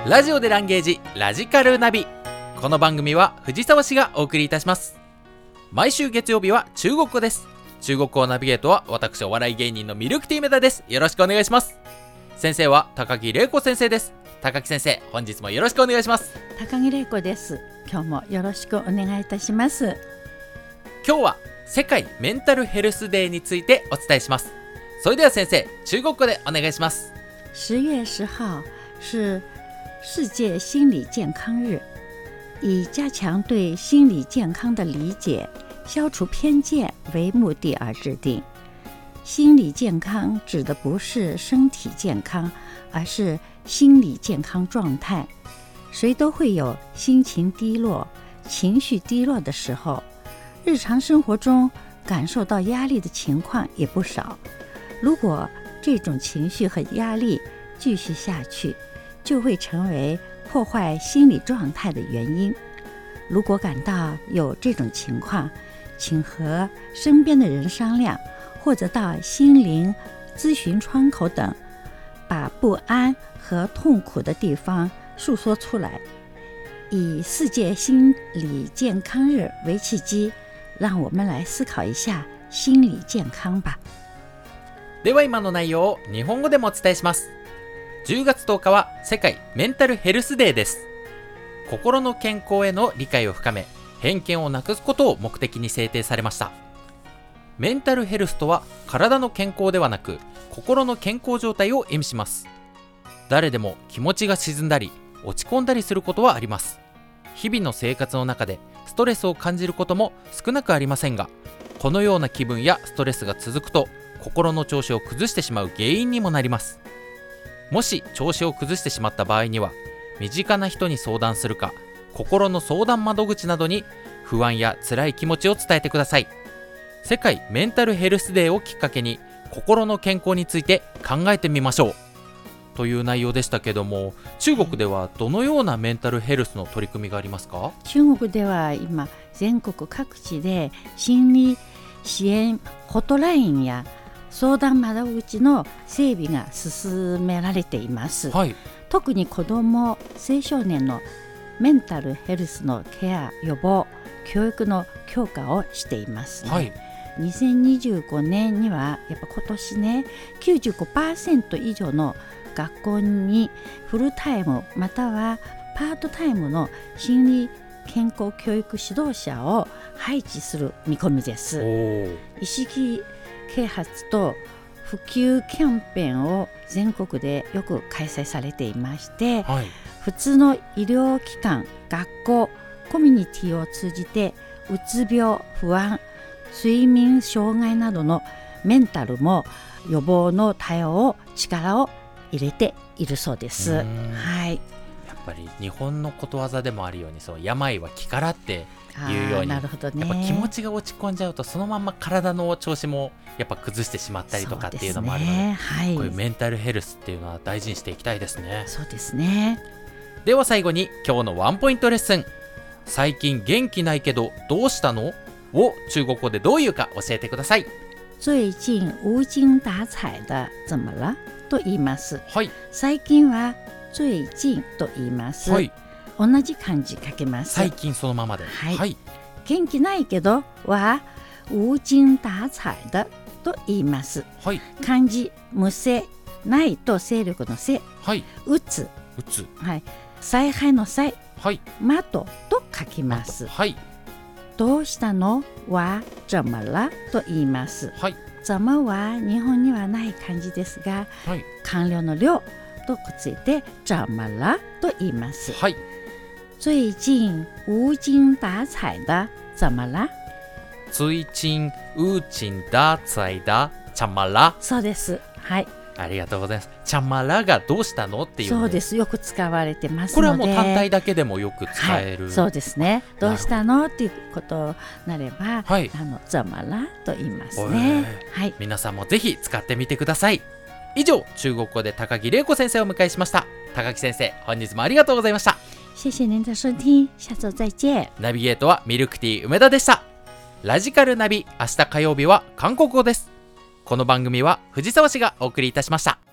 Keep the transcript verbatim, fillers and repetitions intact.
ラジオでランゲージラジカルナビ。この番組は藤沢市がお送りいたします。毎週月曜日は中国語です。中国語ナビゲートは私お笑い芸人のミルクティーメダです。よろしくお願いします。先生は高木玲子先生です。高木先生、本日もよろしくお願いします。 高木玲子です。今日もよろしくお願いいたします。 今日は世界メンタルヘルスデーについてお伝えします。それでは先生、中国語でお願いします。 十月十号是世界心理健康日，以加强对心理健康的理解，消除偏见为目的而制定。心理健康指的不是身体健康，而是心理健康状态。谁都会有心情低落、情绪低落的时候，日常生活中感受到压力的情况也不少。如果这种情绪和压力继续下去，就会成为破坏心理状态的原因。如果感到有这种情况，请和身边的人商量，或者到心灵咨询窗口等，把不安和痛苦的地方诉说出来。以世界心理健康日为契机，让我们来思考一下心理健康吧。 では今の内容を日本語でもお伝えします。じゅうがつとおかは世界メンタルヘルスデーです。心の健康への理解を深め、偏見をなくすことを目的に制定されました。メンタルヘルスとは体の健康ではなく、心の健康状態を意味します。誰でも気持ちが沈んだり落ち込んだりすることはあります。日々の生活の中でストレスを感じることも少なくありませんが、このような気分やストレスが続くと心の調子を崩してしまう原因にもなります。もし調子を崩してしまった場合には、身近な人に相談するか、心の相談窓口などに不安や辛い気持ちを伝えてください。世界メンタルヘルスデーをきっかけに心の健康について考えてみましょうという内容でしたけども、中国ではどのようなメンタルヘルスの取り組みがありますか？ 中国では今全国各地で心理支援ホットラインや相談窓口の整備が進められています、 はい、 特に子ども青少年のメンタルヘルスのケア予防教育の強化をしていますね、はい、にせんにじゅうごねんにはやっぱ今年ね きゅうじゅうごパーセント 以上の学校にフルタイムまたはパートタイムの心理健康教育指導者を配置する見込みです。意識啓発と普及キャンペーンを全国でよく開催されていまして、はい、普通の医療機関、学校、コミュニティを通じてうつ病、不安、睡眠障害などのメンタルも予防の対応を力を入れているそうです。はい、 やっぱり日本のことわざでもあるように、そう病は気からっていうように、 なるほどね、 やっぱ気持ちが落ち込んじゃうとそのまま体の調子もやっぱ崩してしまったりとかっていうのもあるので、ね、はい、こういうメンタルヘルスっていうのは大事にしていきたいですね。 そうですね。 では最後に今日のワンポイントレッスン。最近元気ないけどどうしたのを中国語でどういうか教えてください。 最近無精打采的怎么了と言います、 はい、 最近は最近と言います、はい、同じ漢字書けます。 最近そのままで、 はいはい、元気ないけどは無精打采的と言います、はい、漢字無精、ないと勢力の精、はい、打つ、 打つ、 はい、采配の采、 はい、 的と書きます、 はい、 どうしたのは怎么了と言います、 はい、 怎么は日本にはない漢字ですが、はい、完了の了とくっついて怎么了と言います、はい、最近無精打采的怎么了？ 最近無精打采的怎么了？ そうです。はい。 ありがとうございます。ちゃまらがどうしたのっていう、ね、 そうです。よく使われてますので、 これはもう単体だけでもよく使える、 はい、そうですね。どうしたのっていうことになれば、はい、あのざまらと言いますね、はい、 皆さんもぜひ使ってみてください。以上、中国語で高木玲子先生をお迎えしました。高木先生、本日もありがとうございました。 謝謝您的收聽。下周再見。 ナビゲートはミルクティー梅田でした。ラジカルナビ、明日火曜日は韓国語です。この番組は藤沢市がお送りいたしました。